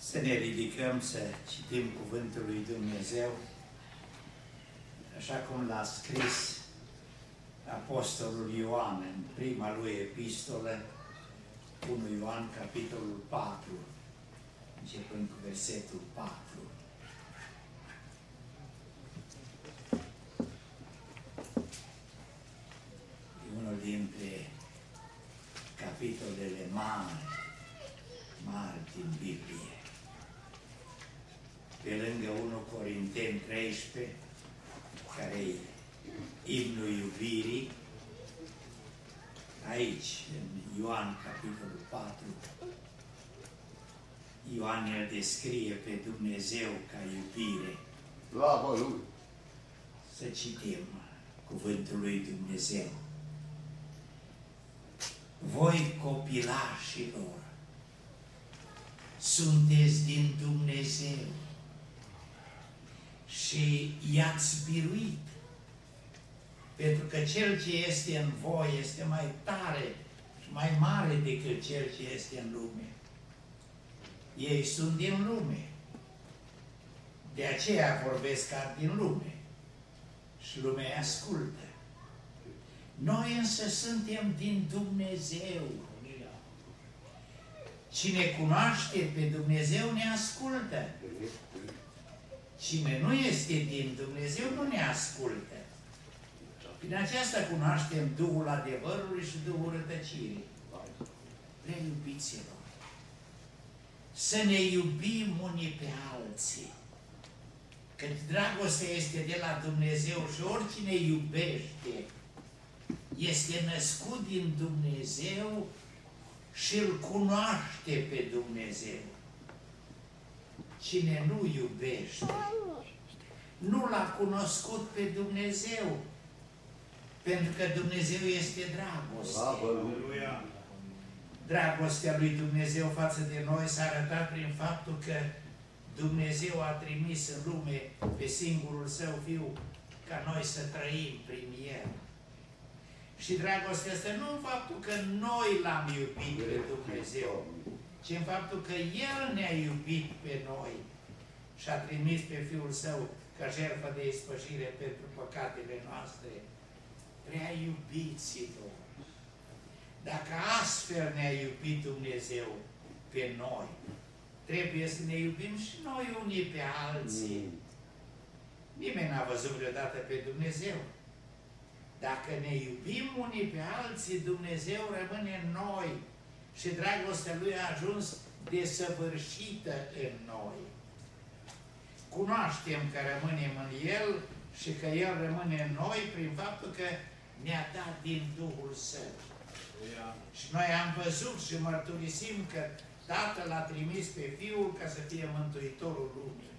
Să ne ridicăm să citim Cuvântul lui Dumnezeu, așa cum l-a scris Apostolul Ioan în prima lui epistolă, 1 Ioan, capitolul 4, începând cu versetul 4. E unul dintre capitolele mari din Biblie. Pe lângă 1 Corinteni 13, care e imnul iubirii, aici, în Ioan, capitolul 4, Ioan îl descrie pe Dumnezeu ca iubire. Slavă Lui! Să citim Cuvântul lui Dumnezeu. Voi, copilașilor, sunteți din Dumnezeu și i-ați biruit, pentru că Cel ce este în voi este mai tare și mai mare decât Cel ce este în lume. Ei sunt din lume, de aceea vorbesc ca din lume și lumea ascultă. Noi însă suntem din Dumnezeu. Cine cunoaște pe Dumnezeu ne ascultă. Cine nu este din Dumnezeu nu ne ascultă. Prin aceasta cunoaștem Duhul adevărului și Duhul rătăcirii. Prea iubiților, să ne iubim unii pe alții. Căci dragostea este de la Dumnezeu și oricine iubește este născut din Dumnezeu și îl cunoaște pe Dumnezeu. Cine nu iubește, nu l-a cunoscut pe Dumnezeu, pentru că Dumnezeu este dragoste. Dragostea lui Dumnezeu față de noi s-a arătat prin faptul că Dumnezeu a trimis în lume pe singurul Său Fiu ca noi să trăim prin El. Și dragostea asta nu în faptul că noi l-am iubit pe Dumnezeu, ci în faptul că El ne-a iubit pe noi și a trimis pe Fiul Său ca jertfă de ispășire pentru păcatele noastre. Prea iubiților, dacă astfel ne-a iubit Dumnezeu pe noi, trebuie să ne iubim și noi unii pe alții. Nimeni n-a văzut vreodată pe Dumnezeu. Dacă ne iubim unii pe alții, Dumnezeu rămâne în noi și dragostea Lui a ajuns desăvârșită în noi. Cunoaștem că rămânem în El și că El rămâne în noi prin faptul că ne-a dat din Duhul Său. Și noi am văzut și mărturisim că Tatăl a trimis pe Fiul ca să fie Mântuitorul lumii.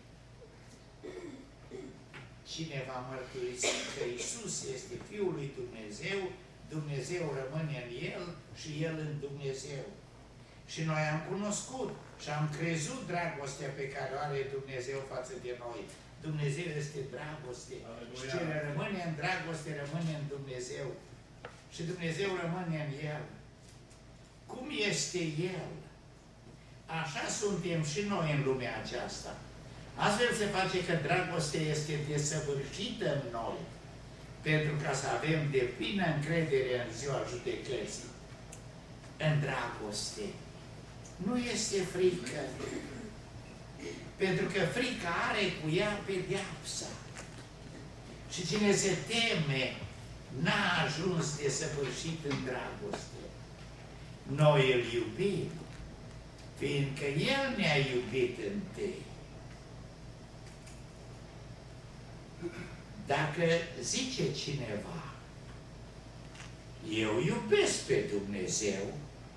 Cine va mărturisi că Iisus este Fiul lui Dumnezeu, Dumnezeu rămâne în El și El în Dumnezeu. Și noi am cunoscut și am crezut dragostea pe care o are Dumnezeu față de noi. Dumnezeu este dragoste. Și cine rămâne în dragoste, rămâne în Dumnezeu. Și Dumnezeu rămâne în El. Cum este El? Așa suntem și noi în lumea aceasta. Astfel se face că dragostea este desăvârșită în noi, pentru ca să avem deplină încredere în ziua judecății. În dragoste nu este frică, pentru că frica are cu ea pedeapsa. Și cine se teme n-a ajuns desăvârșit în dragoste. Noi îl iubim, fiindcă El ne-a iubit întâi. Dacă zice cineva, eu iubesc pe Dumnezeu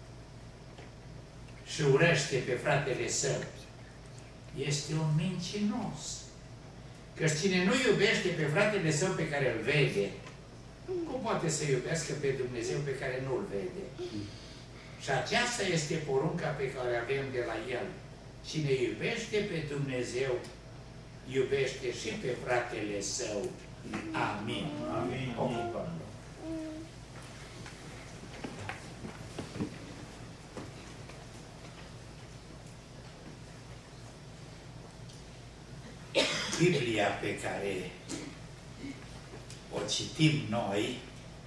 și urăște pe fratele său, este un mincinos. Căci cine nu iubește pe fratele său pe care îl vede, cum poate să iubească pe Dumnezeu pe care nu îl vede? Și aceasta este porunca pe care avem de la El. Cine iubește pe Dumnezeu, iubește și pe fratele său. Amin. Amin. Ocupăm. Biblia pe care o citim noi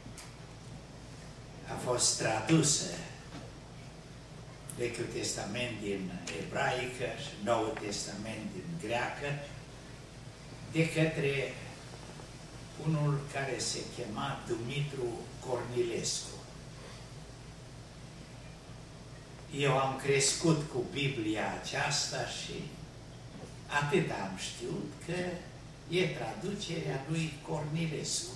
a fost tradusă Vechiul Testament din ebraică și Noul Testament din greacă de către unul care se chema Dumitru Cornilescu. Eu am crescut cu Biblia aceasta și atât am știut că e traducerea lui Cornilescu.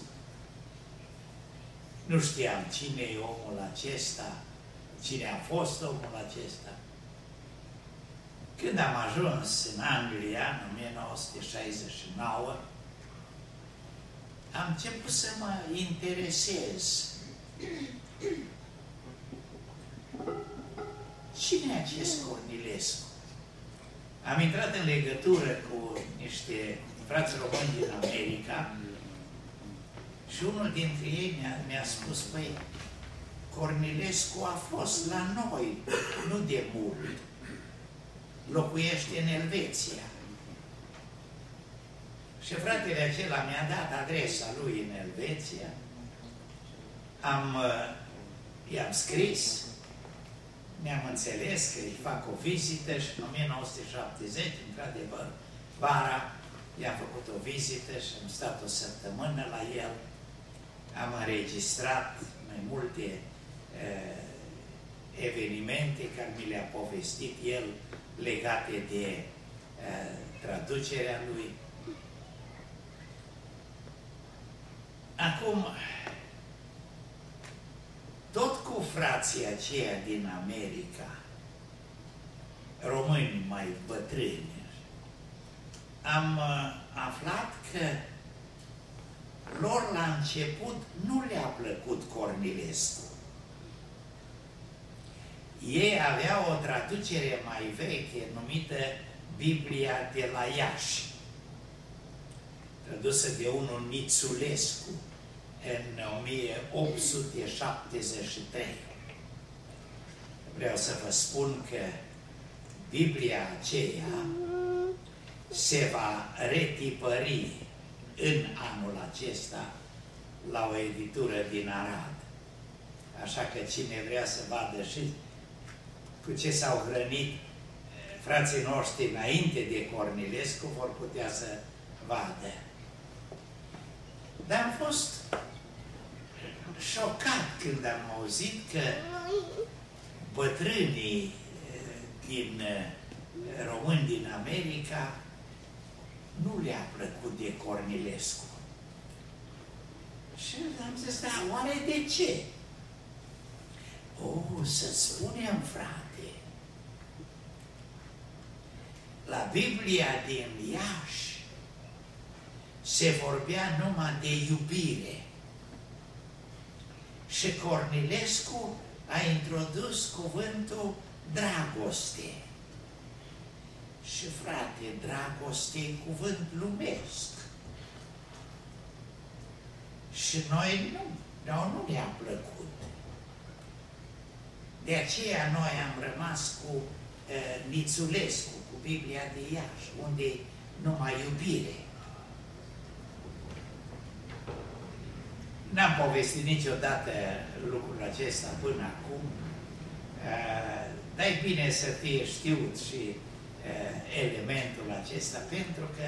Nu știam cine e omul acesta, cine a fost omul acesta. Când am ajuns în Anglia, în 1969, am început să mă interesez. Cine e acest Cornilescu? Am intrat în legătură cu niște frați români din America și unul dintre ei mi-a spus, păi, Cornilescu a fost la noi, nu de mult. Locuiește în Elveția. Și fratele acela mi-a dat adresa lui în Elveția. I-am scris, ne-am înțeles că îi fac o vizită și în 1970, într-adevăr, vara, i-am făcut o vizită și am stat o săptămână la el. Am înregistrat mai multe evenimente care mi le-a povestit el legate de traducerea lui. Acum, tot cu frații aceia din America, români mai bătrâni, am aflat că lor la început nu le-a plăcut Cornilescu. Ei aveau o traducere mai veche numită Biblia de la Iași, tradusă de unul Nițulescu în 1873. Vreau să vă spun că Biblia aceea se va retipări în anul acesta la o editură din Arad. Așa că cine vrea să vadă și cu ce s-au hrănit frații noștri înainte de Cornilescu, vor putea să vadă. Dar am fost șocat când am auzit că bătrânii din români din America nu le-a plăcut de Cornilescu. Și am zis, da, oare de ce? Să spunem, frate, la Biblia din Iași se vorbea numai de iubire. Și Cornilescu a introdus cuvântul dragoste. Și, frate, dragoste e cuvânt lumesc. Și noi nu ne-a plăcut. De aceea noi am rămas cu Nițulescu, cu Biblia de Iași, unde e numai iubire. N-am povestit niciodată lucrul acesta până acum, dar e bine să fie știut și elementul acesta, pentru că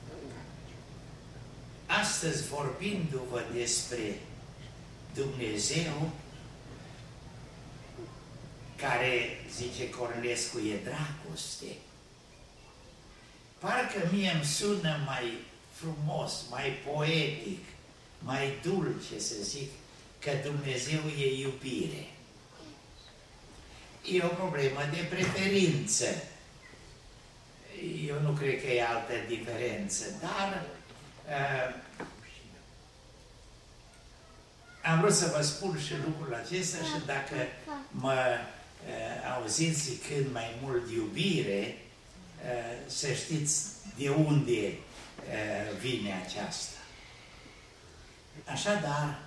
astăzi, vorbindu-vă despre Dumnezeu, care, zice Cornilescu, e dragoste, parcă mie îmi sună mai frumos, mai poetic, mai dulce, să zic, că Dumnezeu e iubire. E o problemă de preferință. Eu nu cred că e altă diferență, dar am vrut să vă spun și lucrul acesta și dacă mă auziți zicând mai mult iubire, să știți de unde vine aceasta. Așadar,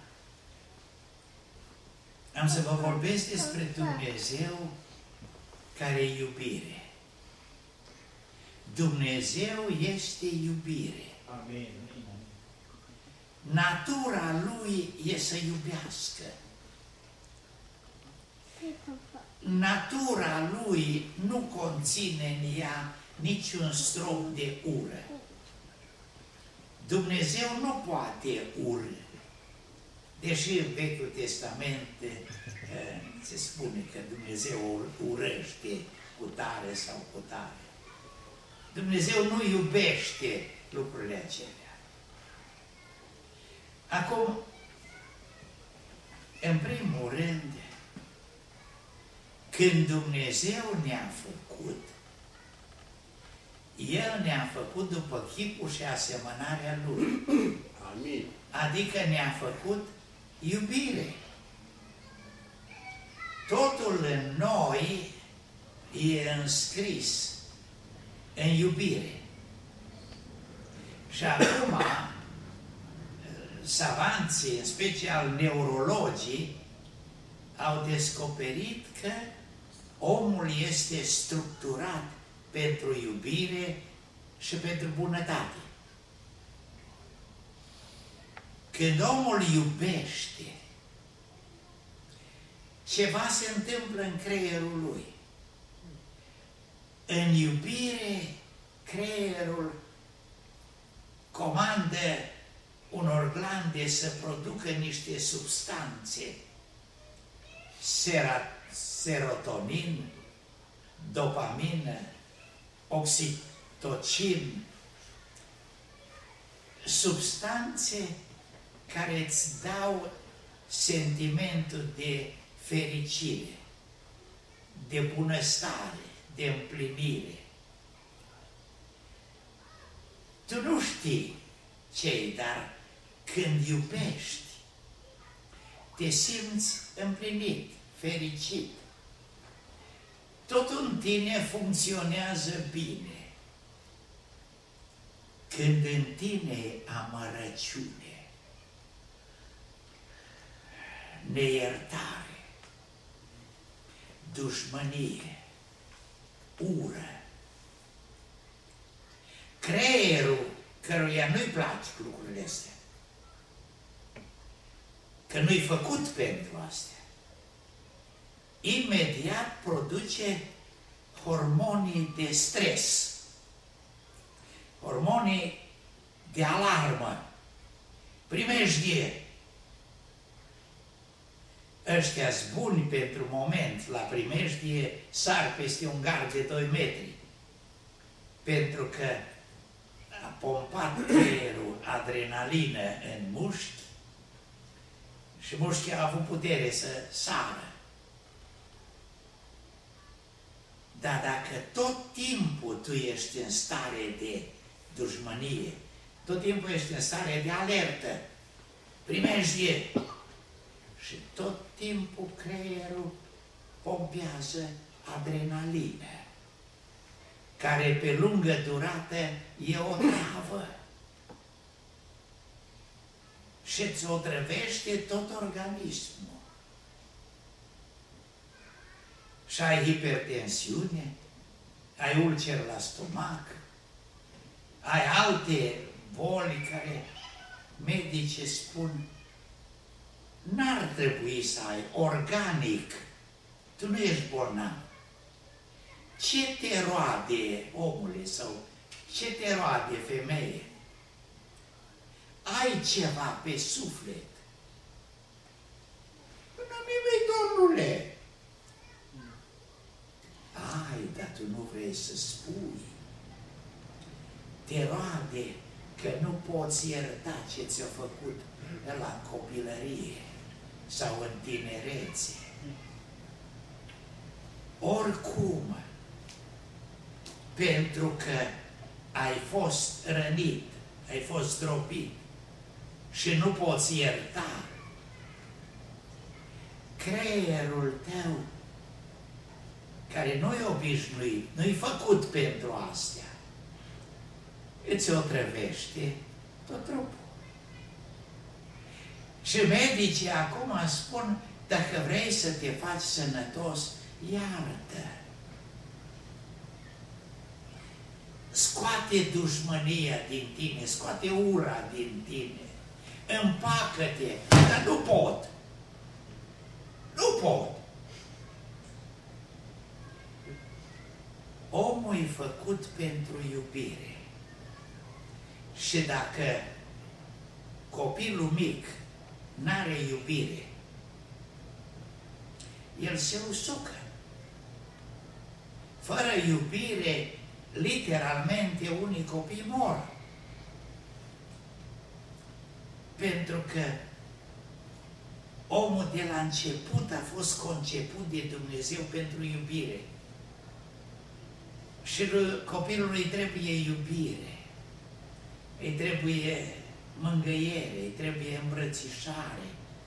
am să vă vorbesc despre Dumnezeu care e iubire. Dumnezeu este iubire. Amin. Natura Lui e să iubească. Natura Lui nu conține în ea niciun strop de ură. Dumnezeu nu poate urâ. Deși în Vechiul Testament se spune că Dumnezeu urăște cu tare sau cu tare. Dumnezeu nu iubește lucrurile acelea. Acum, în primul rând, când Dumnezeu ne-a făcut, El ne-a făcut după chipul și asemănarea Lui. Amin. Adică ne-a făcut iubire. Totul în noi e înscris în iubire. Și acum, savanții, în special neurologii, au descoperit că omul este structurat pentru iubire și pentru bunătate. Când omul iubește, ceva se întâmplă în creierul lui. În iubire, creierul comandă unor glande să producă niște substanțe, serotonin, dopamină, oxitocin, substanțe care îți dau sentimentul de fericire, de bunăstare, de împlinire. Tu nu știi ce-i, dar când iubești, te simți împlinit, fericit. Totul în tine funcționează bine. Când în tine e amărăciune, neiertare, dușmănie, ură, creierul căruia nu-i plac lucrurile astea, că nu-i făcut pentru astea, imediat produce hormonii de stres, hormonii de alarmă, primejdie. Ăștia-s buni pentru moment, la primejdie sar peste un gard de 2 metri, pentru că a pompat creierul adrenalină în mușchi și mușchii au avut putere să sară. Dar dacă tot timpul tu ești în stare de dușmănie, tot timpul ești în stare de alertă, primejdie, și tot timpul creierul pompează adrenalină, care pe lungă durată e o travă și îți otrăvește tot organismul. Și ai hipertensiune, ai ulcer la stomac, ai alte boli care medicii spun n-ar trebui să ai, organic, tu nu ești bolnav. Ce te roade, omule, sau ce te roade, femeie? Ai ceva pe suflet? Nu nimic, domnule. Ai, dar tu nu vrei să spui. Te roade că nu poți ierta ce ți-a făcut la copilărie sau în tinerețe. Oricum, pentru că ai fost rănit, ai fost zdrobit și nu poți ierta, creierul tău, care nu-i obișnuit, nu-i făcut pentru astea, îți otrăvește tot trupul. Și medicii acum spun, dacă vrei să te faci sănătos, iartă. scoate dușmânia din tine, scoate ura din tine, împacă-te, dar nu pot. Nu pot. Omul e făcut pentru iubire. Și dacă copilul mic n-are iubire, el se usucă. Fără iubire, literalmente, unii copii mor. Pentru că omul de la început a fost conceput de Dumnezeu pentru iubire. Și copilului trebuie iubire, îi trebuie mângâiere, îi trebuie îmbrățișare.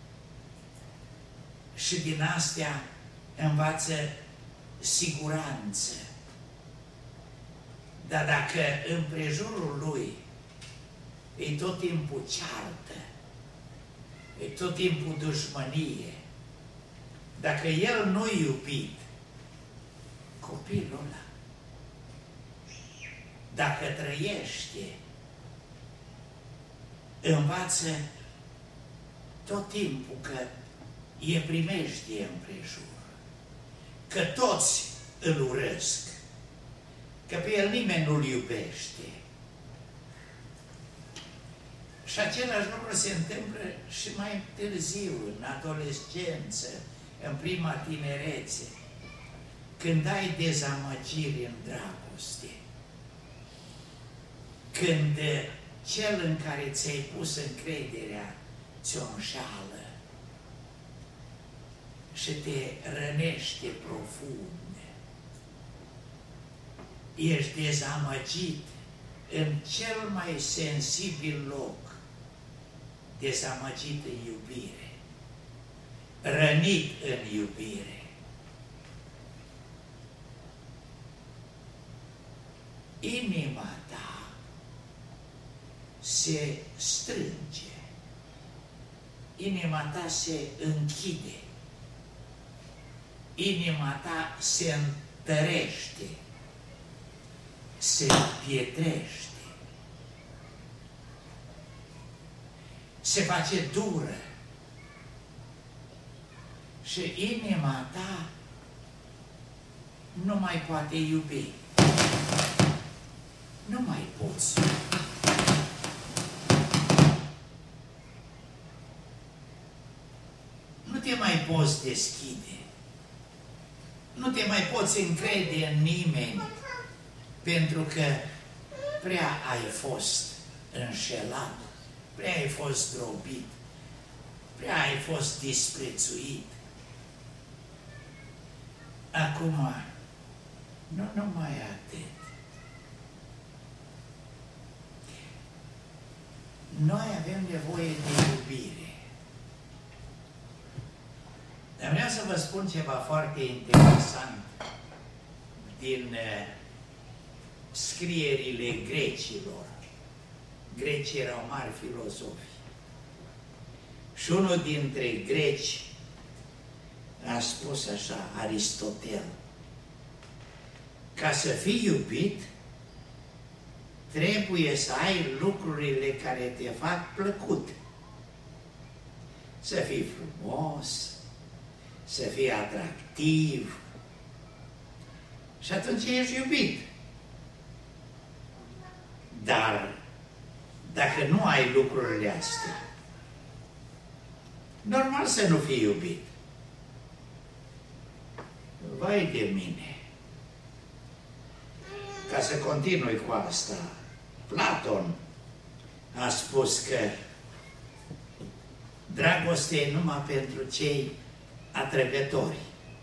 Și din astea învață siguranță. Dar dacă împrejurul lui e tot timpul ceartă, e tot timpul dușmănie, dacă el nu-i iubit, copilul ăla, dacă trăiește, învață tot timpul că e primejdie împrejur, că toți îl urăsc, că pe el nimeni nu-l iubește. Și același lucru se întâmplă și mai târziu, în adolescență, în prima tinerețe, când ai dezamăgiri în dragoste, când cel în care ți-ai pus încrederea ți-o înșală și te rănește profund. Ești dezamăgit în cel mai sensibil loc, dezamăgit în iubire, rănit în iubire. Inima ta se strânge, inima ta se închide, inima ta se întărește, se pietrește, se face dură și inima ta nu mai poate iubi. Nu mai poți. Nu te mai poți deschide. Nu te mai poți încrede în nimeni, pentru că prea ai fost înșelat, prea ai fost zdrobit, prea ai fost disprețuit. Acum, nu numai atât. Noi avem nevoie de iubire. Dar vreau să vă spun ceva foarte interesant din scrierile grecilor. Grecii erau mari filozofi. Și unul dintre greci a spus așa, Aristotel, ca să fii iubit, trebuie să ai lucrurile care te fac plăcut. Să fii frumos, să fii atractiv. Și atunci ești iubit. Dar dacă nu ai lucrurile astea, normal să nu fii iubit. Vai de mine! Ca să continui cu asta, Platon a spus că dragostea e numai pentru cei atrăgători.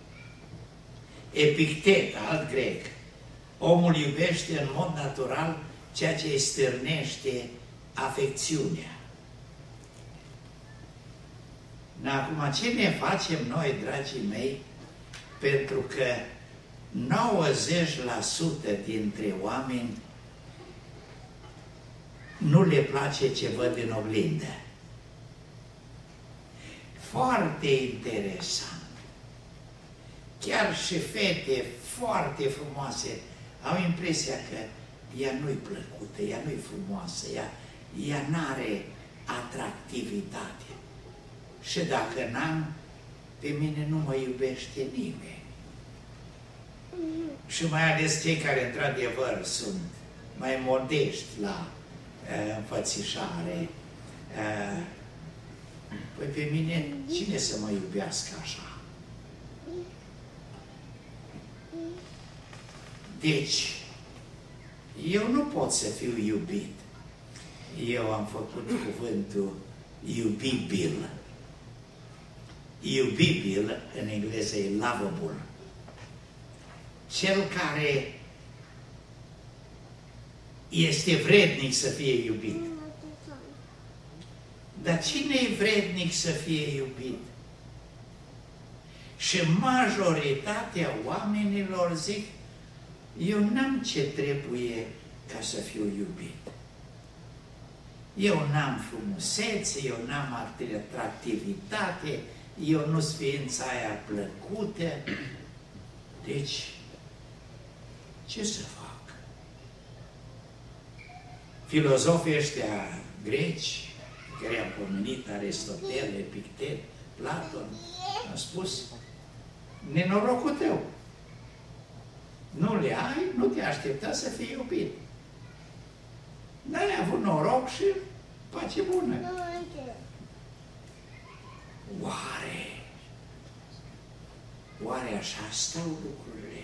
Epictet, alt grec, omul iubește în mod natural ceea ce îi stârnește afecțiunea. Acum, ce ne facem noi, dragii mei, pentru că 90% dintre oameni nu le place ce văd în oglindă. Foarte interesant. Chiar și fete foarte frumoase au impresia că ea nu-i plăcută, ea nu-i frumoasă, ea n-are atractivitate. Și dacă n-am, pe mine nu mă iubește nimeni. Și mai ales cei care, într-adevăr, sunt mai modești la înfățișare. Păi pe mine, cine să mă iubească așa? Deci, eu nu pot să fiu iubit. Eu am făcut cuvântul iubibil. Iubibil, în engleză, e lovable. Cel care este vrednic să fie iubit. Dar cine e vrednic să fie iubit? Și majoritatea oamenilor zic, eu n-am ce trebuie ca să fiu iubit. Eu n-am frumusețe, eu n-am atractivitate, eu nu-s ființa aia plăcută. Deci, ce să fac? Filozofii ăștia greci, care am pomenit, Aristotel, Epictet, Platon, au spus, nenorocul tău. Nu le ai, nu te aștepta să fii iubit. N-ai avut noroc și pace bună. Oare așa stau lucrurile?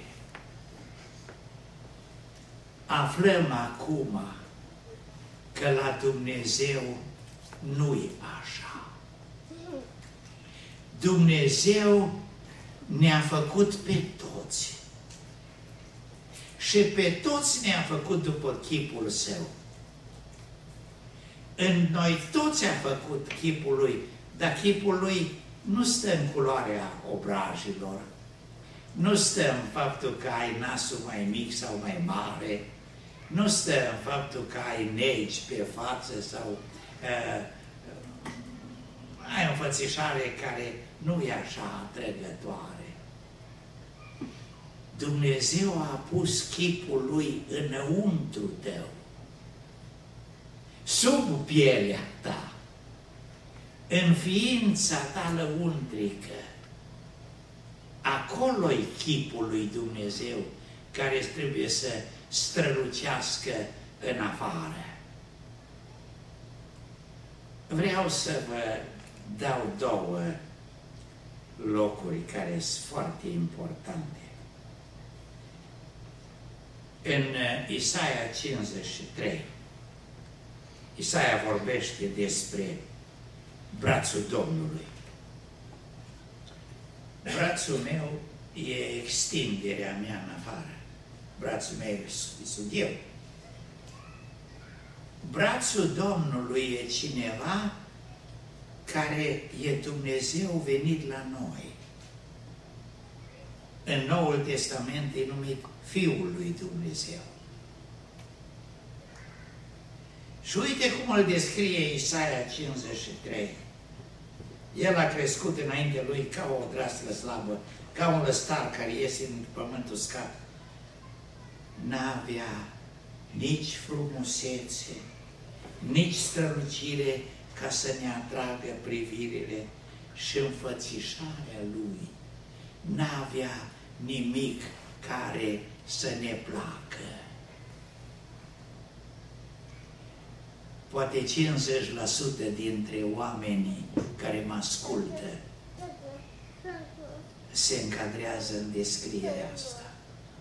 Aflăm acum că la Dumnezeu nu-i așa. Dumnezeu ne-a făcut pe toți. Și pe toți ne-a făcut după chipul Său. În noi toți a făcut chipul Lui, dar chipul Lui nu stă în culoarea obrajilor, nu stă în faptul că ai nasul mai mic sau mai mare, nu stă în faptul că ai negi pe față sau ai o înfățișare care nu e așa atrăgătoare. Dumnezeu a pus chipul Lui înăuntru tău, sub pielea ta, în ființa ta lăuntrică. Acolo-i chipul lui Dumnezeu care trebuie să strălucească în afară. Vreau să vă dau două locuri care sunt foarte importante. În Isaia 53, Isaia vorbește despre brațul Domnului. Brațul meu e extinderea mea în afară. Brațul meu sunt eu. Brațul Domnului e cineva care e Dumnezeu venit la noi. În Noul Testament e numit Fiul lui Dumnezeu. Și uite cum îl descrie Isaia 53. El a crescut înainte lui ca o draslă slabă, ca un lăstar care iese în pământ uscat. N-avea nici frumusețe, nici strălucire ca să ne atragă privirile și înfățișarea lui. N-avea nimic care să ne placă. Poate 50% dintre oamenii care mă ascultă se încadrează în descrierea asta.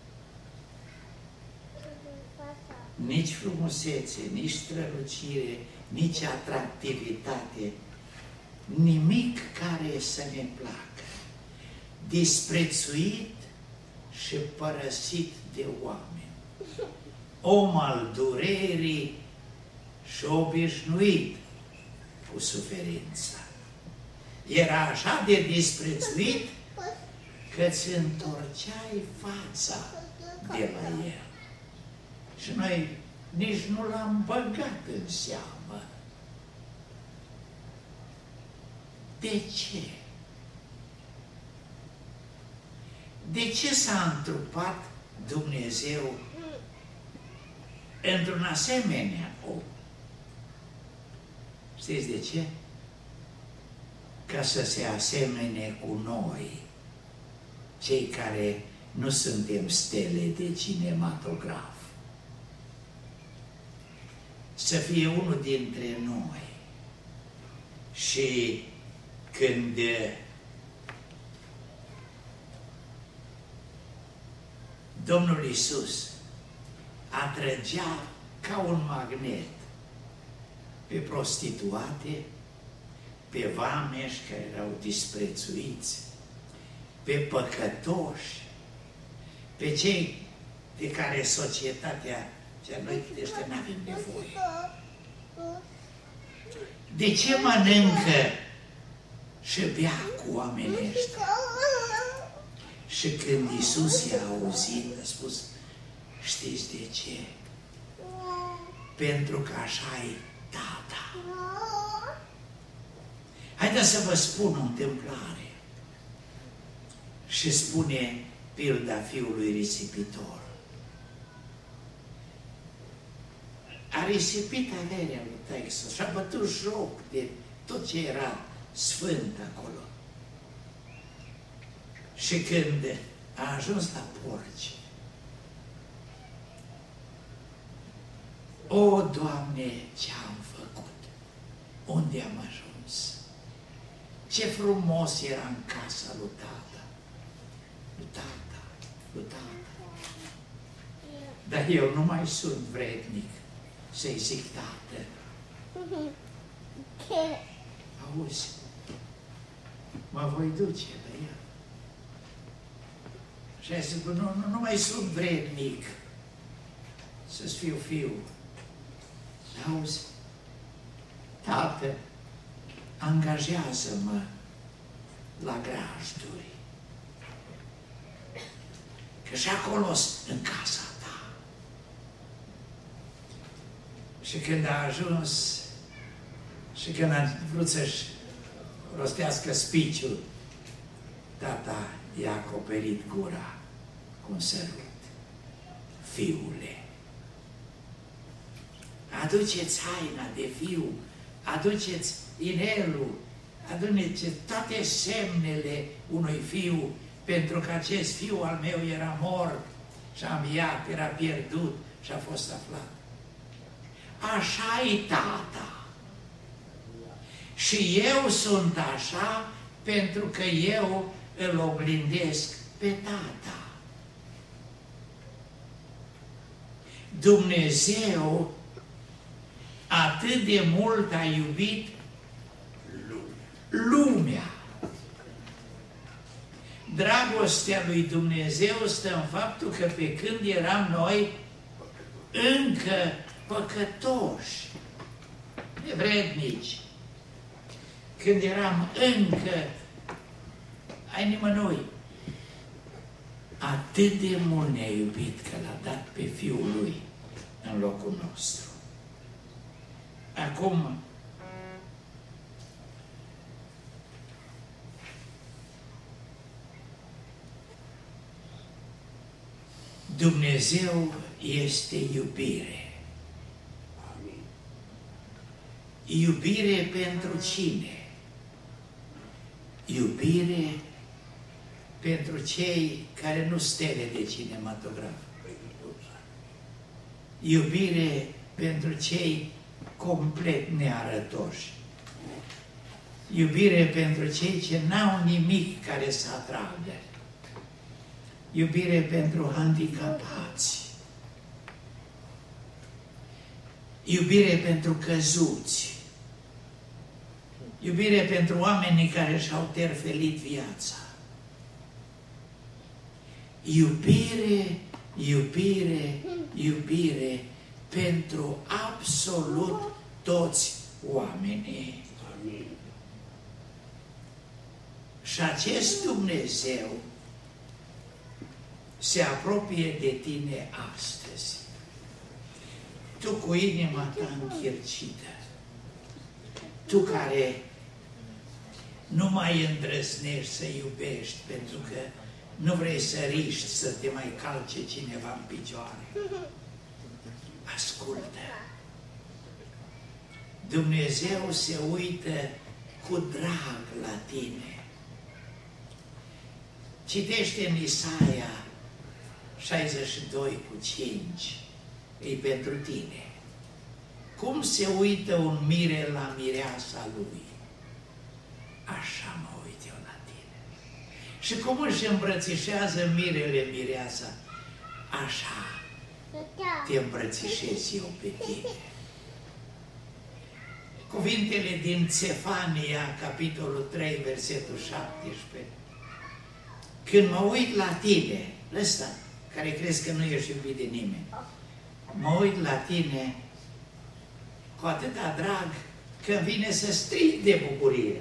Nici frumusețe, nici strălucire, nici atractivitate, nimic care să ne placă. Disprețuit și părăsit de oameni. Om al durerii și obișnuit cu suferința. Era așa de disprețuit că îți întorceai fața de la el. Și noi nici nu l-am băgat în seamă. De ce? De ce s-a întrupat Dumnezeu într-un asemenea om. Știți de ce? Ca să se asemene cu noi, cei care nu suntem stele de cinematograf. Să fie unul dintre noi. Și când Domnul Iisus atrăgea ca un magnet pe prostituate, pe vameși care erau disprețuiți, pe păcătoși, pe cei de care societatea zicea, noi de ăștia n-avem nevoie. De ce mănâncă și bea cu oamenii ăștia? Și când Iisus i-a auzit, a spus, știți de ce? Pentru că așa e Tata. Haideți să vă spun o întâmplare. Și spune pilda fiului risipitor. A risipit averea lui Taisus și a bătut joc de tot ce era sfânt acolo. Și când a ajuns la porci, o, Doamne, ce-am făcut? Unde am ajuns? Ce frumos era în casa lui Tata. Lui Tata, lui Tata. Dar eu nu mai sunt vrednic să-i zic Tată. Auzi, mă voi duce la el. Și a zis, nu mai sunt vrednic să-ți fiu fiu. Auzi, Tată, angajează-mă la grajduri. Că și acolo în casa ta. Și când a ajuns și când a vrut să-și rostească spiciul, Tata i-a acoperit gura cu un sărut. Fiule, aduceți haina de fiu, aduceți inelul, aduceți toate semnele unui fiu, pentru că acest fiu al meu era mort și a înviat, era pierdut și a fost aflat. Așa-i Tata. Și eu sunt așa pentru că eu îl oglindesc pe Tata. Dumnezeu atât de mult a iubit lumea. Dragostea lui Dumnezeu stă în faptul că pe când eram noi încă păcătoși, nevrednici, când eram încă ai nimănui, atât de mult ne-a iubit că l-a dat pe Fiul Lui în locul nostru. Acum, Dumnezeu este iubire. Iubire pentru cine? Iubire pentru cei care nu stele de cinematograf. Iubire pentru cei complet nearătoși. Iubire pentru cei ce n-au nimic care să atragă. Iubire pentru handicapați. Iubire pentru căzuți. Iubire pentru oamenii care și-au terfelit viața. Iubire, iubire, iubire pentru absolut toți oamenii. Amin. Și acest Dumnezeu se apropie de tine astăzi. Tu cu inima ta închircită, tu care nu mai îndrăznești să iubești pentru că nu vrei să riști să te mai calce cineva în picioare. ascultă. Dumnezeu se uită cu drag la tine. Citește în Isaia 62:5, e pentru tine. Cum se uită un mire la mireasa lui, așa mă uit eu la tine. Și cum își îmbrățișează mirele mireasa, așa te îmbrățișez eu pe tine. Cuvintele din Țefania, capitolul 3, versetul 17. Când mă uit la tine, ăsta, care crezi că nu ești iubit de nimeni, mă uit la tine cu atâta drag că vine să strig de bucurie.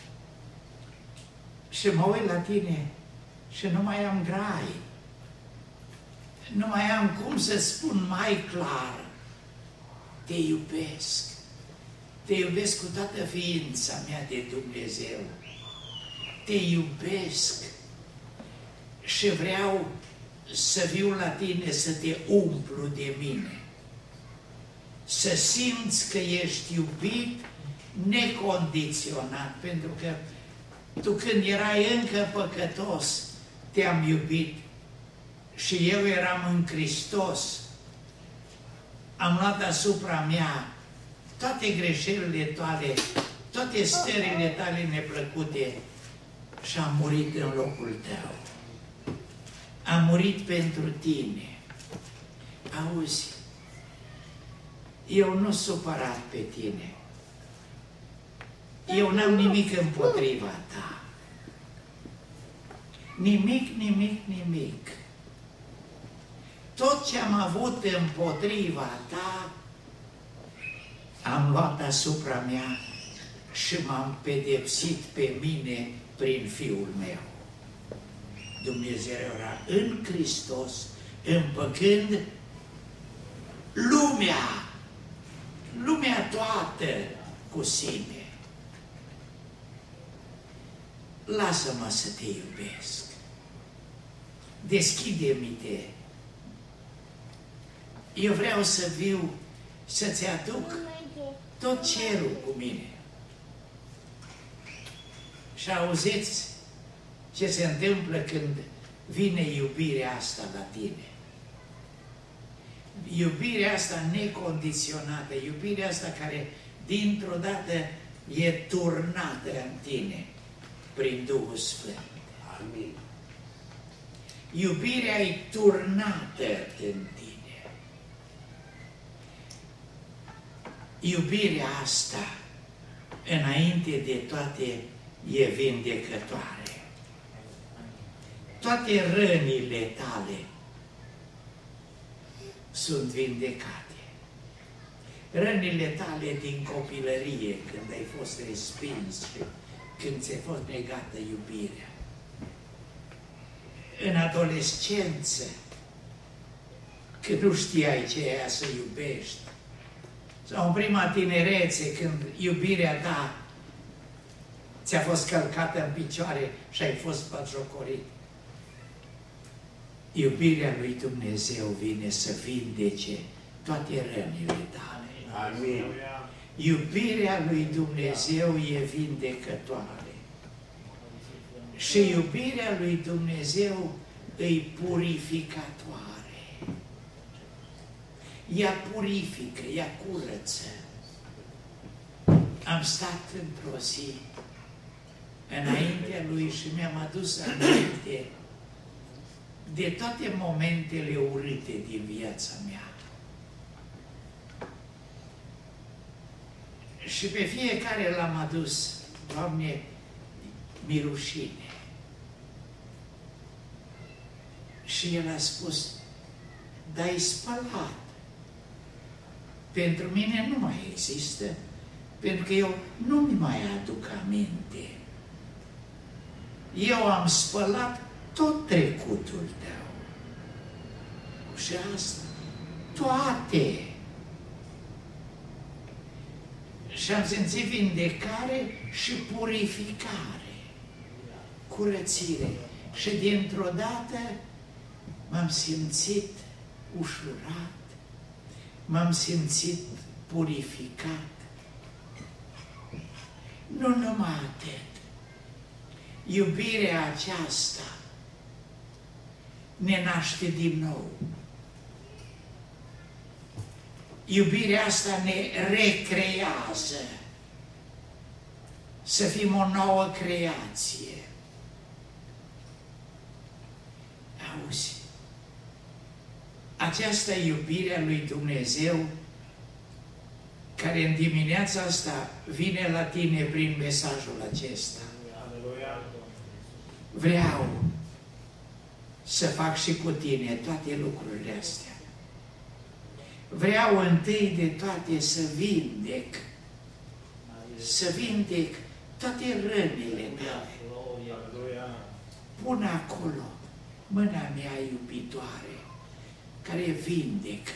Și mă uit la tine și nu mai am grai. Nu mai am cum să spun mai clar. Te iubesc. Te iubesc cu toată ființa mea de Dumnezeu. Te iubesc și vreau să viu la tine, să te umplu de mine. Să simți că ești iubit necondiționat, pentru că tu când erai încă păcătos, te-am iubit și eu eram în Hristos. Am luat asupra mea toate greșelile tale, toate stările tale neplăcute și am murit în locul tău. Am murit pentru tine. Auzi, eu nu supărat pe tine. Eu n-am nimic împotriva ta. Nimic, nimic, nimic. Tot ce am avut împotriva ta, am luat asupra mea și m-am pedepsit pe mine prin Fiul meu. Dumnezeu era în Hristos, împăcând lumea toată cu sine. Lasă-mă să te iubesc. Deschide-mi-te. Eu vreau să viu, să-ți aduc tot cerul cu mine. Și auziți ce se întâmplă când vine iubirea asta la tine. Iubirea asta necondiționată, iubirea asta care dintr-o dată e turnată în tine prin Duhul Sfânt. Amin. Iubirea e turnată în tine. Iubirea asta, înainte de toate, e vindecătoare. Toate rănile tale sunt vindecate. Rănile tale din copilărie, când ai fost respins și când ți-a fost negată iubirea. În adolescență, când nu știai ce e să iubești. Sau în prima tinerețe, când iubirea ta ți-a fost călcată în picioare și ai fost batjocorit. Iubirea lui Dumnezeu vine să vindece toate rănile tale. Amin. Iubirea lui Dumnezeu e vindecătoare. Și iubirea lui Dumnezeu îi purificatoare. Ea purifică, ea curăță. Am stat într-o zi înaintea lui și mi-am adus aminte de toate momentele urâte din viața mea. Și pe fiecare l-am adus, Doamne, mi-e rușine. Și el a spus, dar-i spălat. Pentru mine nu mai există, pentru că eu nu-mi mai aduc aminte. Eu am spălat tot trecutul tău. Și asta, toate. Și am simțit vindecare și purificare, curățire. Și dintr-o dată m-am simțit ușurat, m-am simțit purificat. Nu numai atât. Iubirea aceasta ne naște din nou. Iubirea asta ne recrează să fim o nouă creație. Auzi, această iubire a lui Dumnezeu care în dimineața asta vine la tine prin mesajul acesta. Vreau să fac și cu tine toate lucrurile astea. Vreau întâi de toate să vindec toate rănile tale. Pun acolo mâna mea iubitoare care vindecă.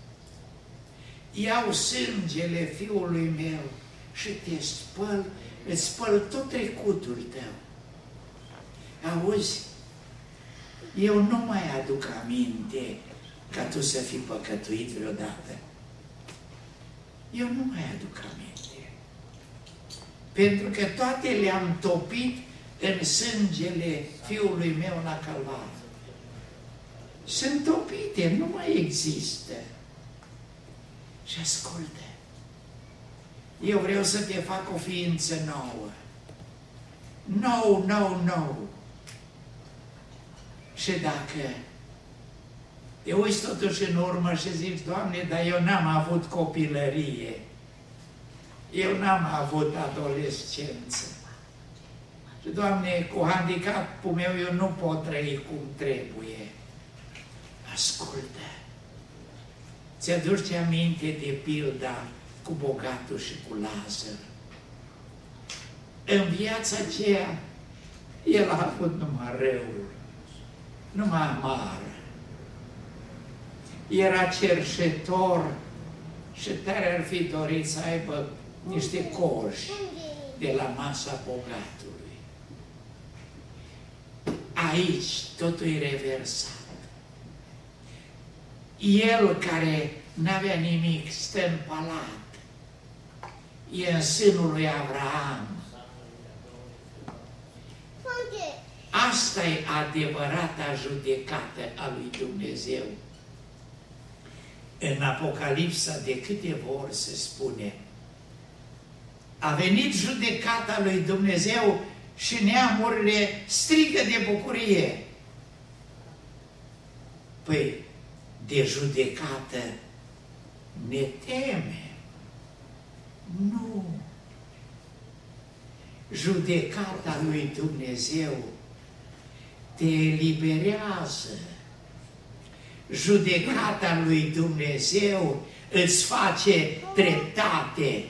Iau sângele Fiului meu și te spăl, îți spăl tot trecutul tău. Auzi, eu nu mai aduc aminte ca tu să fii păcătuit vreodată. Eu nu mai aduc aminte. Pentru că toate le-am topit în sângele Fiului meu la Calvar. Sunt topite, nu mai există. Și ascultă, eu vreau să te fac o ființă nouă. Nou. Și dacă te uiți totuși în urmă și zici, Doamne, dar eu n-am avut copilărie, eu n-am avut adolescență. Și, Doamne, cu handicapul meu eu nu pot trăi cum trebuie. Ascultă, ți-aduce aminte de pilda cu bogatul și cu Lazar? În viața aceea, el a avut numai răul, numai amar. Era cerșetor și tare ar fi dorit să aibă niște coși de la masa bogatului. Aici totul e reversat. El care n-avea nimic stă în palat, e în sânul lui Avraam. Asta e adevărata judecată a lui Dumnezeu. În Apocalipsa de câteva ori se spune: a venit judecata lui Dumnezeu și neamurile strigă de bucurie. Păi, de judecată ne temem. Nu. Judecata lui Dumnezeu te eliberează. Judecata lui Dumnezeu îți face dreptate.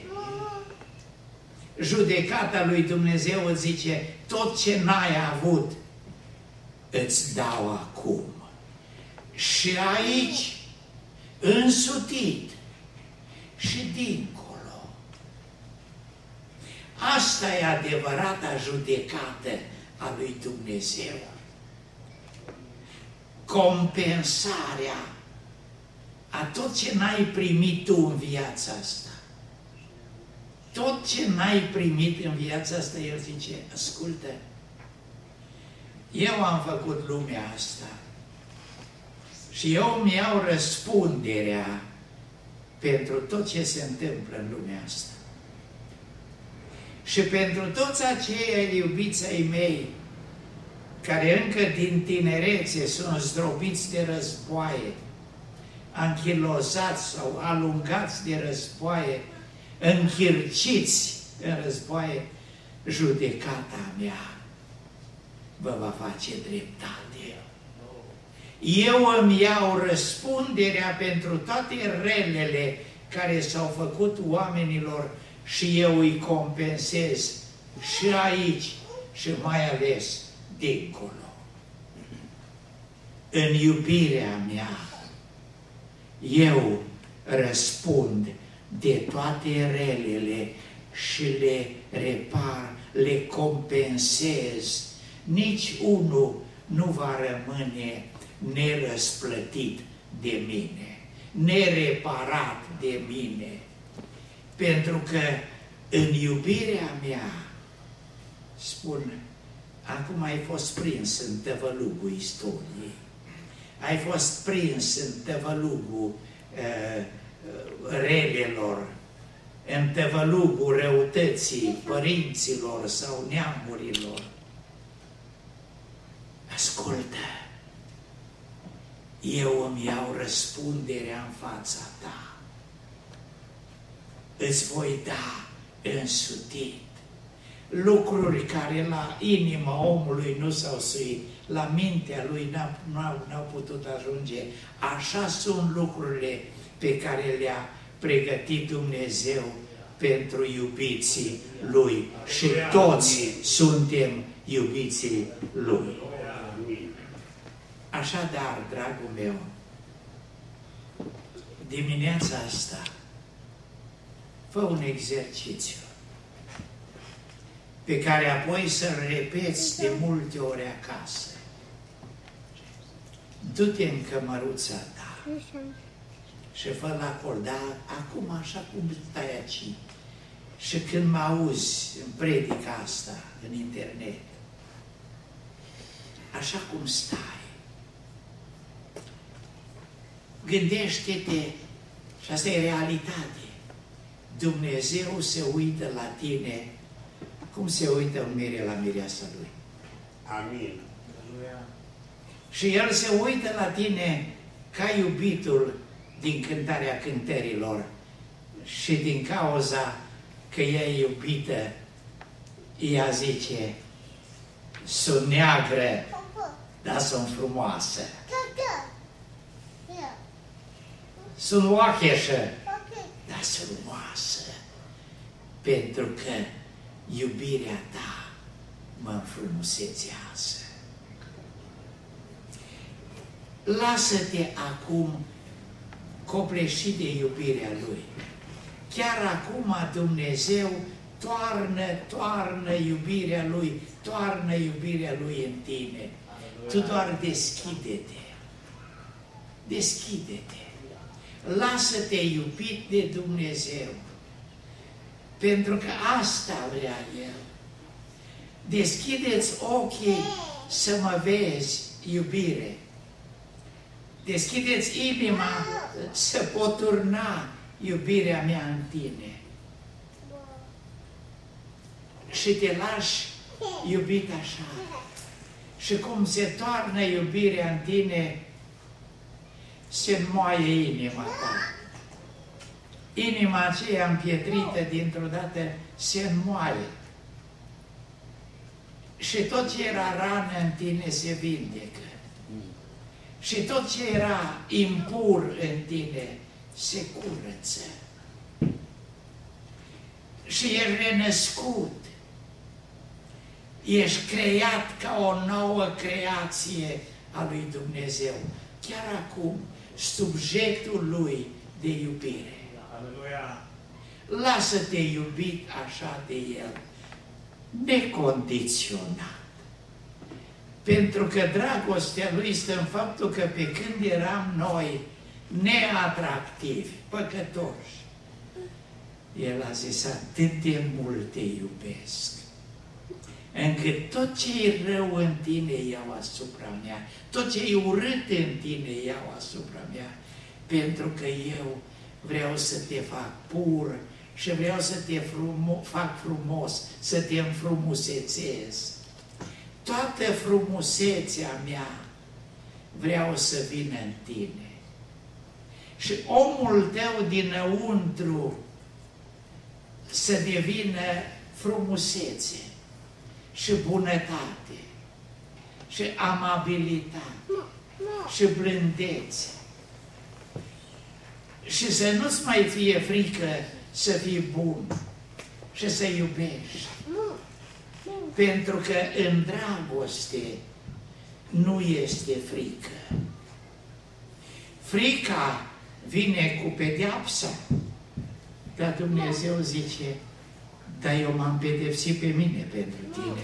Judecata lui Dumnezeu îți zice: tot ce n-ai avut îți dau acum. Și aici, însutit și dincolo. Asta e adevărata judecată a lui Dumnezeu. Compensarea a tot ce n-ai primit tu în viața asta. Tot ce n-ai primit în viața asta, El zice: ascultă, eu am făcut lumea asta și eu îmi iau răspunderea pentru tot ce se întâmplă în lumea asta. Și pentru toți acei iubiți ai mei care încă din tinerețe sunt zdrobiți de războaie, anchilozați sau alungați de războaie, închirciți în războaie, judecata mea vă va face dreptate. Eu îmi iau răspunderea pentru toate relele care s-au făcut oamenilor și eu îi compensez și aici și mai ales dincolo. În iubirea mea, eu răspund de toate relele și le repar, le compensez. Nici unul nu va rămâne nerăsplătit de mine. nereparat de mine. Pentru că în iubirea mea, spun, acum ai fost prins în tăvălugul istoriei, ai fost prins în tăvălugul relelor, în tăvălugul răutății părinților sau neamurilor. Ascultă, eu îmi iau răspunderea în fața ta. Îți voi da însutit lucruri care la inima omului nu s-au suit, la mintea lui n-au putut ajunge. Așa sunt lucrurile pe care le-a pregătit Dumnezeu pentru iubiții Lui. Și toți suntem iubiții Lui. Așadar, dragul meu, dimineața asta, fă un exercițiu pe care apoi să-l repeți de multe ori acasă. Du-te în cămăruța ta și fă-l acolo, dar acum așa cum stai aici și când mă auzi în predica asta, în internet, așa cum stai, gândește-te, și asta e realitate, Dumnezeu se uită la tine cum se uită un mire la mireasa lui. Amin. Și El se uită la tine ca iubitul din Cântarea Cântărilor și din cauza că e iubită, ea zice, sunt neagră, dar sunt frumoasă. Sunt oacheșă, dar sunt frumoasă. Pentru că iubirea ta mă înfrumusețează. Lasă-te acum copleșit de iubirea Lui. Chiar acum Dumnezeu toarnă iubirea Lui, toarnă iubirea Lui în tine. Tu doar deschide-te. Deschide-te. Lasă-te iubit de Dumnezeu. Pentru că asta vrea El. Deschideți ochii să mă vezi, iubire. Deschideți inima să pot turna iubirea mea în tine. Și te lași iubit așa. Și cum se toarnă iubirea în tine, se înmoaie inima ta. Inima aceea împietrită dintr-o dată se înmoaie. Și tot ce era rană în tine se vindecă. Și tot ce era impur în tine se curăță. Și ești renăscut. Ești creat ca o nouă creație a lui Dumnezeu. Chiar acum, subiectul Lui de iubire. Aleluia! Lasă-te iubit așa de El, necondiționat. Pentru că dragostea Lui stă în faptul că pe când eram noi neatractivi, păcătoși, El a zis, atât de mult te iubesc, încât tot ce e rău în tine iau asupra mea, tot ce e urât în tine iau asupra mea, pentru că eu vreau să te fac pur și vreau să te fac frumos, să te înfrumusețez. Toată frumusețea mea vreau să vină în tine. Și omul tău dinăuntru să devină frumusețe și bunătate și amabilitate și blândețe. Și să nu-ți mai fie frică să fii bun și să iubești. Pentru că în dragoste nu este frică. Frica vine cu pedeapsa, dar Dumnezeu zice, dar eu m-am pedepsit pe mine pentru tine.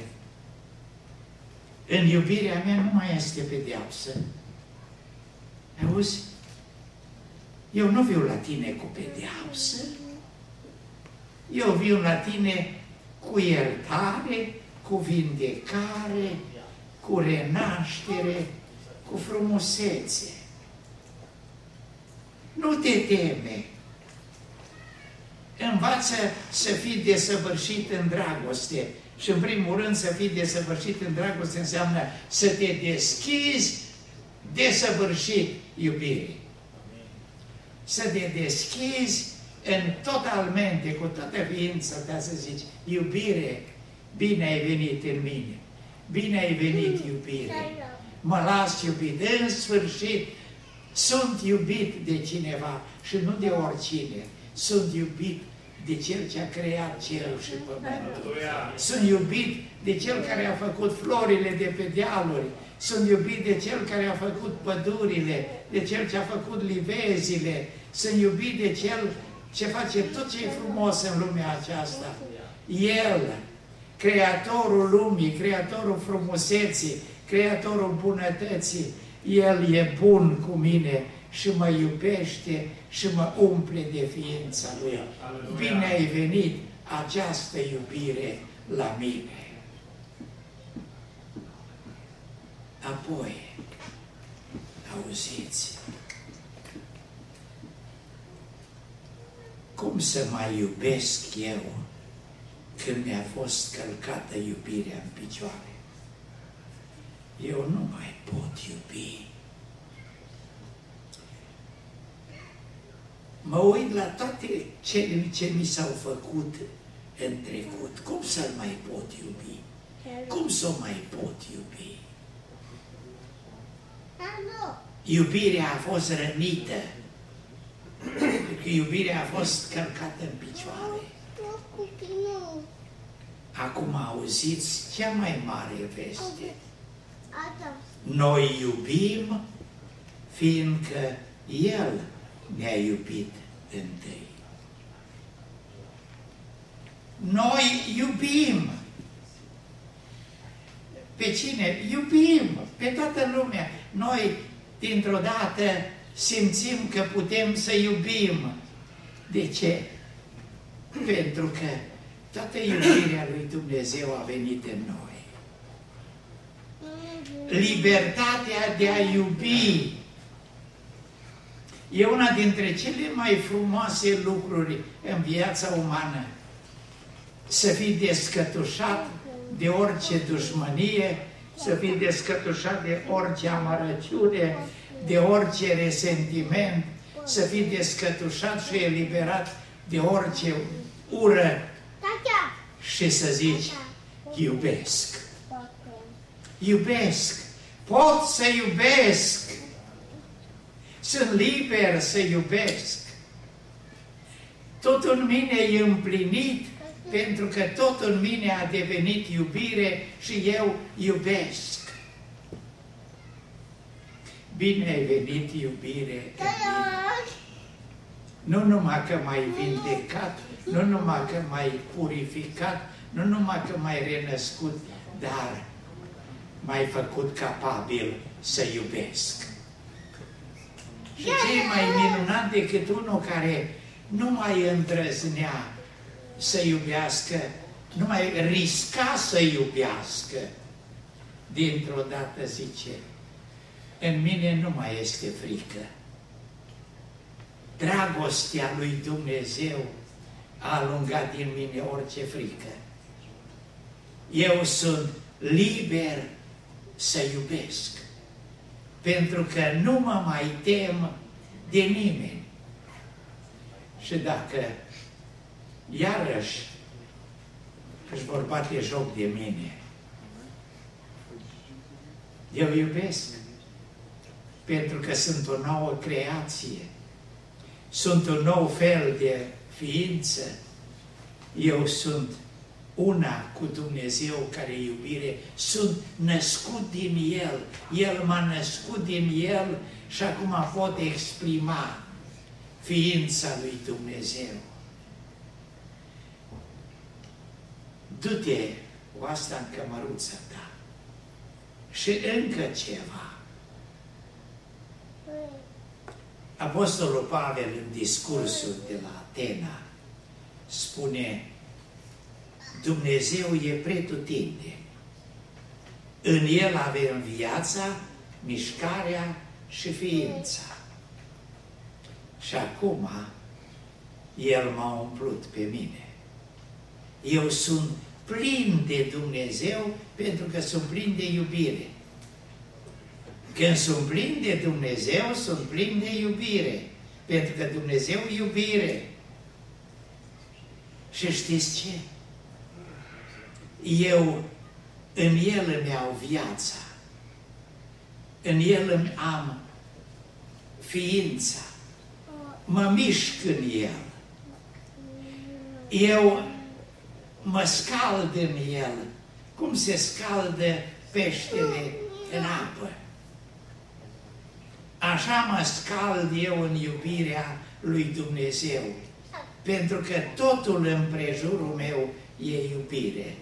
În iubirea mea nu mai este pedeapsă. Auzi? Eu nu viu la tine cu pedeapsă. Eu viu la tine cu iertare, cu vindecare, cu renaștere, cu frumusețe. Nu te teme. Învață să fii desăvârșit în dragoste. Și în primul rând să fii desăvârșit în dragoste înseamnă să te deschizi desăvârșit iubirii. Să te deschizi în totalmente, cu toată ființa ta, să zici, iubire, bine ai venit în mine. Bine ai venit, iubire. Mă las iubit. În sfârșit, sunt iubit de cineva și nu de oricine. Sunt iubit de Cel ce a creat cerul și pământul. Sunt iubit de Cel care a făcut florile de pe dealuri. Sunt iubit de Cel care a făcut pădurile, de Cel ce a făcut livezile. Sunt iubit de Cel ce face tot ce e frumos în lumea aceasta. El, Creatorul lumii, Creatorul frumuseții, Creatorul bunătății, El e bun cu mine și mă iubește și mă umple de ființa Lui. Bine ai venit, această iubire la mine. Apoi, auziți, cum să mai iubesc eu când mi-a fost călcată iubirea în picioare? Eu nu mai pot iubi. Mă uit la toate cele ce mi s-au făcut în trecut. Cum să-l mai pot iubi? Cum să o mai pot iubi? Iubirea a fost rănită. Iubirea a fost călcată în picioare. Acum auziți cea mai mare veste. Noi iubim fiindcă El ne-a iubit întâi. Noi iubim. Pe cine? Iubim. Pe toată lumea. Noi, dintr-o dată, simțim că putem să iubim. De ce? Pentru că toată iubirea lui Dumnezeu a venit în noi. Libertatea de a iubi e una dintre cele mai frumoase lucruri în viața umană. Să fii descătușat de orice dușmănie, să fii descătușat de orice amărăciune, de orice resentiment, să fii descătușat și eliberat de orice ură și să zici, iubesc. Iubesc. Pot să iubesc. Sunt liber să iubesc. Tot în mine e împlinit, pentru că tot în mine a devenit iubire și eu iubesc. Bine ai venit, iubire, în mine. Nu numai că m-ai vindecat, nu numai că m-ai purificat, nu numai că m-ai renăscut, dar m-ai făcut capabil să iubesc. Și ce e mai minunat decât unul care nu mai îndrăznea să iubească, nu mai risca să iubească, dintr-o dată zice, în mine nu mai este frică. Dragostea lui Dumnezeu a alungat din mine orice frică. Eu sunt liber să iubesc, pentru că nu mă mai tem de nimeni. Și dacă iarăși își vor bate joc de mine, eu iubesc, pentru că sunt o nouă creație, sunt un nou fel de ființă, eu sunt una cu Dumnezeu care e iubire, sunt născut din El, El m-a născut din El și acum pot exprima ființa lui Dumnezeu. Du-te cu asta în cămăruța ta. Și încă ceva. Apostolul Pavel, în discursul de la Atena, spune: Dumnezeu e pretutindeni. În El avem viața, mișcarea și ființa. Și acum El m-a umplut pe mine. Eu sunt plin de Dumnezeu pentru că sunt plin de iubire. Când sunt plin de Dumnezeu, sunt plin de iubire. Pentru că Dumnezeu e iubire. Și știți ce? Eu în El îmi iau viața. În El îmi am ființa. Mă mișc în El. Eu mă scald în El. Cum se scaldă peștele în apă. Așa mă scald eu în iubirea lui Dumnezeu. Pentru că totul împrejurul meu e iubire.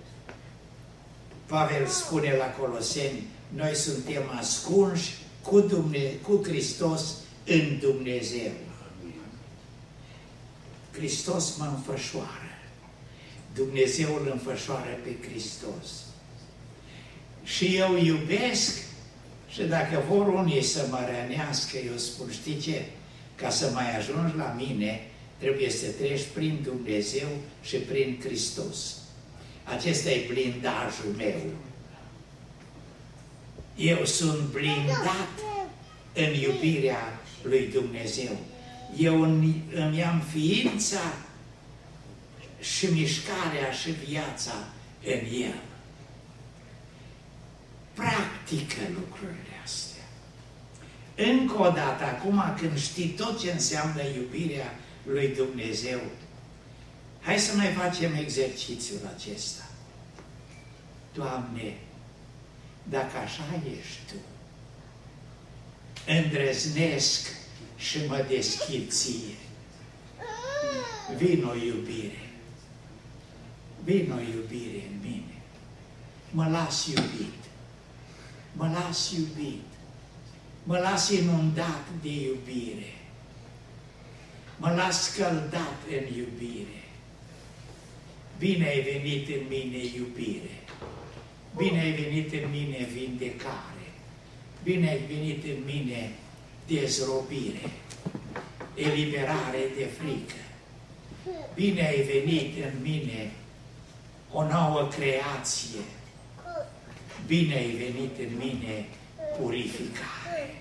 Pavel spune la Coloseni: noi suntem ascunși cu Hristos în Dumnezeu. Hristos mă înfășoară. Dumnezeu îl înfășoară pe Hristos. Și eu iubesc. Și dacă vor unii să mă rănească, eu spun: știi ce? Ca să mai ajungi la mine, trebuie să treci prin Dumnezeu și prin Hristos. Acesta e blindajul meu. Eu sunt blindat în iubirea lui Dumnezeu. Eu îmi am ființa și mișcarea și viața în El. Practică lucrurile astea. Încă o dată, acum când știi tot ce înseamnă iubirea lui Dumnezeu, hai să mai facem exercițiul acesta. Doamne, dacă așa ești Tu, îndrăznesc și mă deschid Ție. Vino iubire. Vino iubire în mine. Mă las iubit. Mă las iubit. Mă las inundat de iubire. Mă las scăldat în iubire. Bine ai venit în mine iubire. Bine ai venit în mine vindecare. Bine ai venit în mine dezrobire. Eliberare de frică. Bine ai venit în mine o nouă creație. Bine ai venit în mine purificare.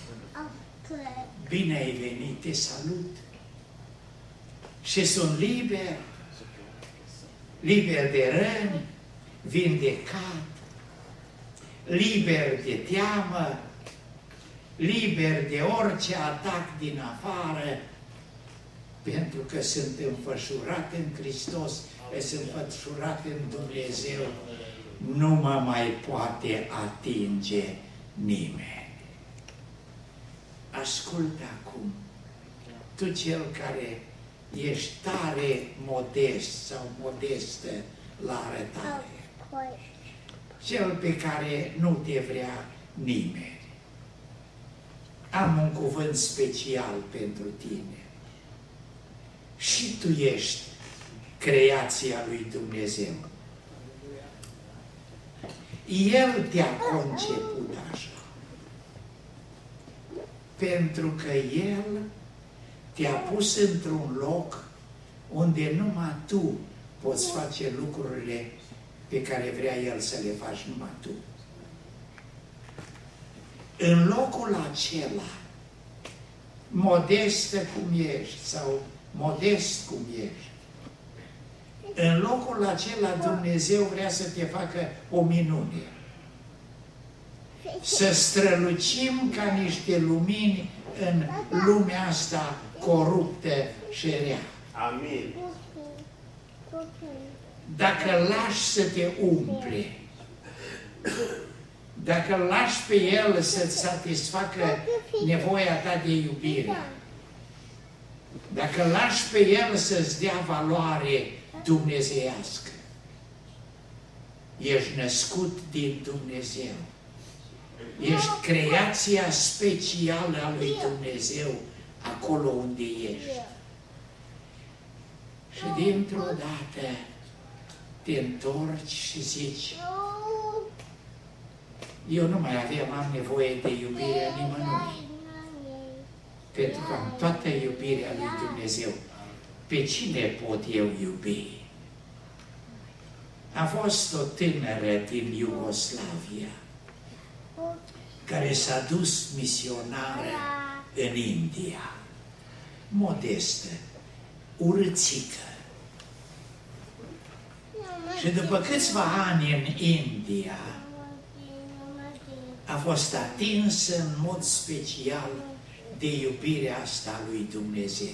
Bine ai venit, te salut. Și sunt liber, liber de răni, vindecat, liber de teamă, liber de orice atac din afară, pentru că sunt înfășurat în Hristos, sunt înfășurat în Dumnezeu, nu mă mai poate atinge nimeni. Ascultă acum, tu cel care ești tare modest sau modestă la arătare, cel pe care nu te vrea nimeni. Am un cuvânt special pentru tine. Și tu ești creația lui Dumnezeu. El te-a conceput așa. Pentru că El te-a pus într-un loc unde numai tu poți face lucrurile pe care vrea El să le faci numai tu. În locul acela, modestă cum ești sau modest cum ești, în locul acela Dumnezeu vrea să te facă o minune. Să strălucim ca niște lumini în lumea asta coruptă și rea. Amin. Dacă lași să te umple, dacă lași pe El să-ți satisfacă nevoia ta de iubire, dacă lași pe El să-ți dea valoare dumnezeiască, ești născut din Dumnezeu. Ești creația specială a lui Dumnezeu acolo unde ești. Și dintr-o dată te întorci și zici: eu nu mai am nevoie de iubirea nimănui, pentru că am toată iubirea lui Dumnezeu. Pe cine pot eu iubi? A fost o tânără din Iugoslavia care s-a dus misionară în India, modestă, urâțită. Și după câțiva ani în India, a fost atinsă în mod special de iubirea asta a lui Dumnezeu.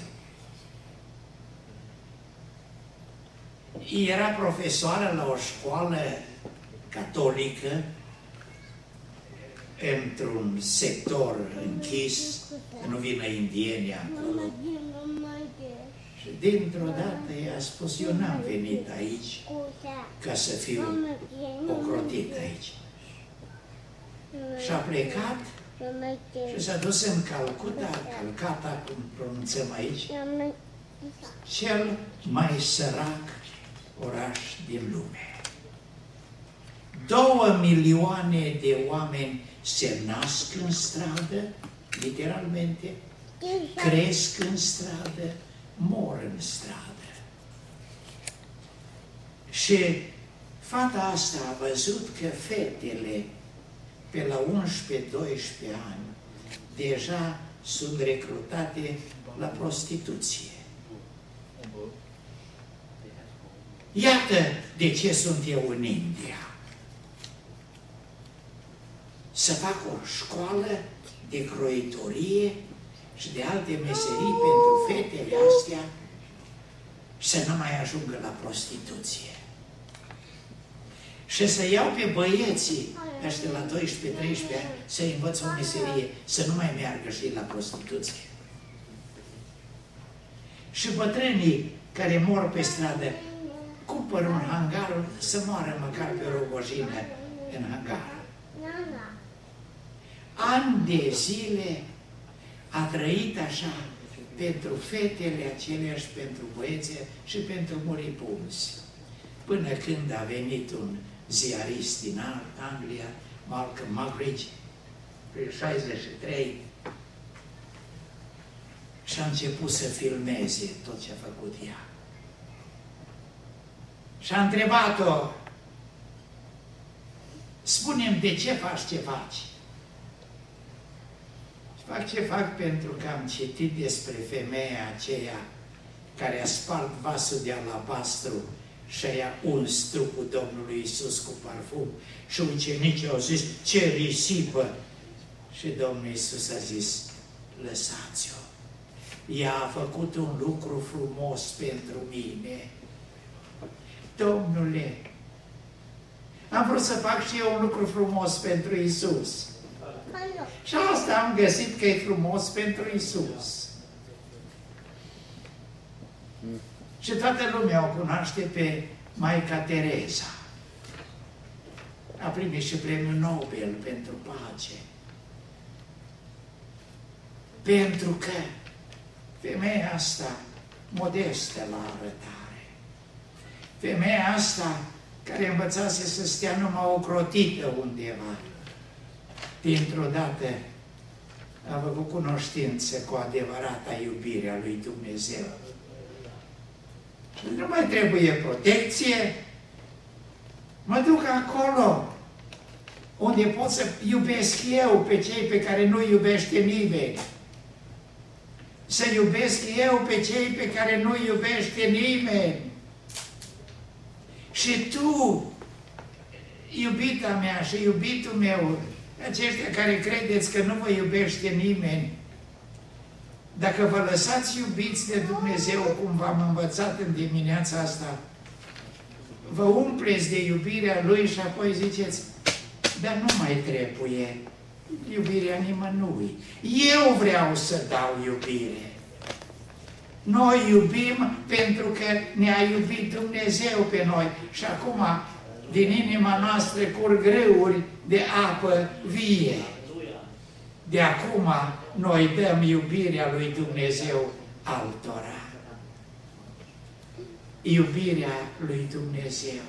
Era profesoară la o școală catolică, într-un sector închis, că nu vină indienii acolo. Și dintr-o dată i-a spus: eu n-am venit aici ca să fiu ocrotit aici. Și a plecat și s-a dus în Calcutta, cum pronunțăm aici, cel mai sărac oraș din lume. 2 milioane de oameni se nasc în stradă, literalmente, cresc în stradă, mor în stradă. Și fata asta a văzut că fetele pe la 11-12 ani deja sunt recrutate la prostituție. Iată de ce sunt eu în India. Să fac o școală de croitorie și de alte meserii pentru fetele astea să nu mai ajungă la prostituție. Și să iau pe băieții ăștia la 12-13 ani să-i învăț o meserie, să nu mai meargă și la prostituție. Și bătrânii care mor pe stradă, cumpără un hangar să moară măcar pe o rogojină în hangar. Ani de zile a trăit așa pentru fetele aceleași, pentru băieții și pentru moribunzi. Până când a venit un ziarist din Anglia, Malcolm Muggeridge, prin 63, și a început să filmeze tot ce a făcut ea. Și a întrebat-o: spune-mi, de ce faci ce faci? Fac ce fac pentru că am citit despre femeia aceea care a spart vasul de alabastru și a uns trupul Domnului Iisus cu parfum. Și ucenicii au zis: ce risipă! Și Domnul Iisus a zis: lăsați-o! Ea a făcut un lucru frumos pentru mine. Domnule, am vrut să fac și eu un lucru frumos pentru Iisus. Și asta am găsit că e frumos pentru Iisus. Și toată lumea o cunoaște pe Maica Tereza. A primit și premiul Nobel pentru pace. Pentru că femeia asta, modestă la arătare, femeia asta care învățase să stea numai ocrotită undeva, dintr-o dată a făcut cunoștință cu adevărata iubire a lui Dumnezeu. Și nu mai trebuie protecție. Mă duc acolo unde pot să iubesc eu pe cei pe care nu iubește nimeni. Să iubesc eu pe cei pe care nu iubește nimeni. Și tu, iubita mea și iubitul meu, aceștia care credeți că nu vă iubește nimeni, dacă vă lăsați iubiți de Dumnezeu, cum v-am învățat în dimineața asta, vă umpleți de iubirea Lui și apoi ziceți: dar nu mai trebuie iubirea nimănui. Eu vreau să dau iubire. Noi iubim pentru că ne-a iubit Dumnezeu pe noi. Și acum din inima noastră curg râuri de apă vie. De acum noi dăm iubirea lui Dumnezeu altora. Iubirea lui Dumnezeu.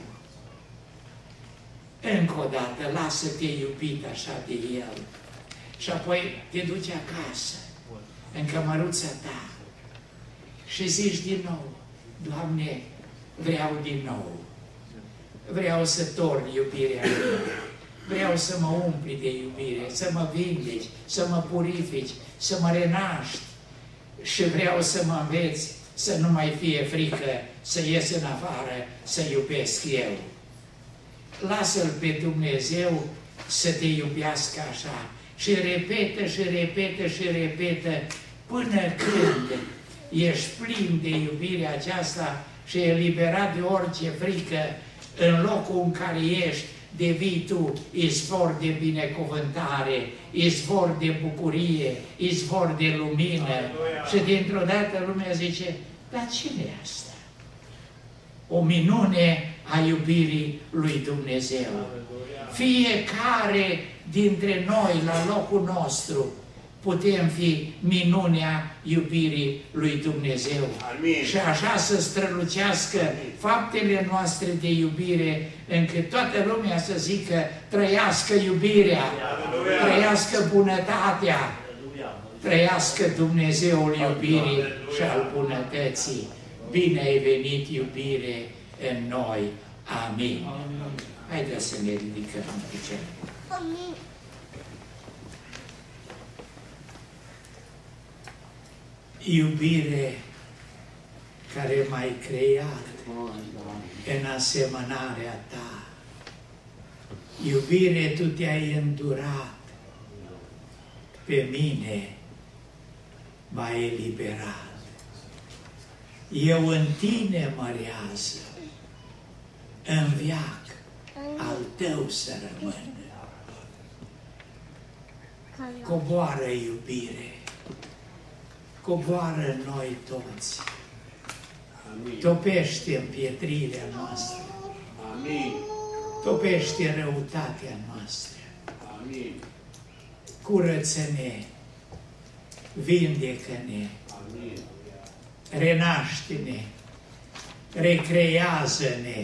Încă o dată, lasă-te iubit așa de El. Și apoi te duci acasă, în cămăruța ta, și zici din nou, Doamne, vreau din nou. Vreau să torn iubirea Lui. Vreau să mă umpli de iubire, să mă vindeci, să mă purifici, să mă renaști. Și vreau să mă înveți să nu mai fie frică să ies în afară, să iubesc eu. Lasă-L pe Dumnezeu să te iubească așa. Și repetă, și repetă, și repetă, până când ești plin de iubirea aceasta și eliberat de orice frică, în locul în care ești, devii tu izvor de binecuvântare, izvor de bucurie, izvor de lumină. Aleluia. Și dintr-o dată lumea zice, dar cine e asta? O minune a iubirii lui Dumnezeu. Aleluia. Fiecare dintre noi, la locul nostru, putem fi minunea iubirii lui Dumnezeu. Amin. Și așa să strălucească faptele noastre de iubire, încât toată lumea să zică, trăiască iubirea, Aleluia. Trăiască bunătatea, Aleluia. Trăiască Dumnezeul iubirii Aleluia. Și al bunătății. Bine ai venit, iubire, în noi. Amin. Amin. Haideți să ne ridicăm în picioare. Amin. Iubire care m-ai creat în asemănarea ta. Iubire, tu te-ai îndurat, pe mine m-ai eliberat. Eu în tine, mărează, în veac al tău să rămân. Coboară iubire, coboară în noi toți. Amin. Topește în pietrirea noastră. Amin. Topește răutatea noastră. Amin. Curăță-ne, vindecă-ne, amin. Renaște-ne, recrează-ne,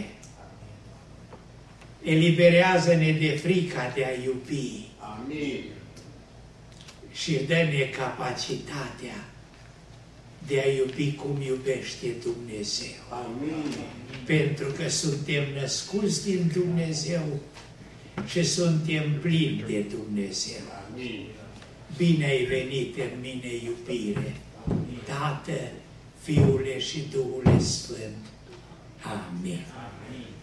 eliberează-ne de frica de a iubi. Amin. Și dă-ne capacitatea de a iubi cum iubește Dumnezeu. Amin. Pentru că suntem născuți din Dumnezeu și suntem plini de Dumnezeu. Amin. Bine ai venit în mine, iubire, Tată, Fiule și Duhul Sfânt. Amin. Amin.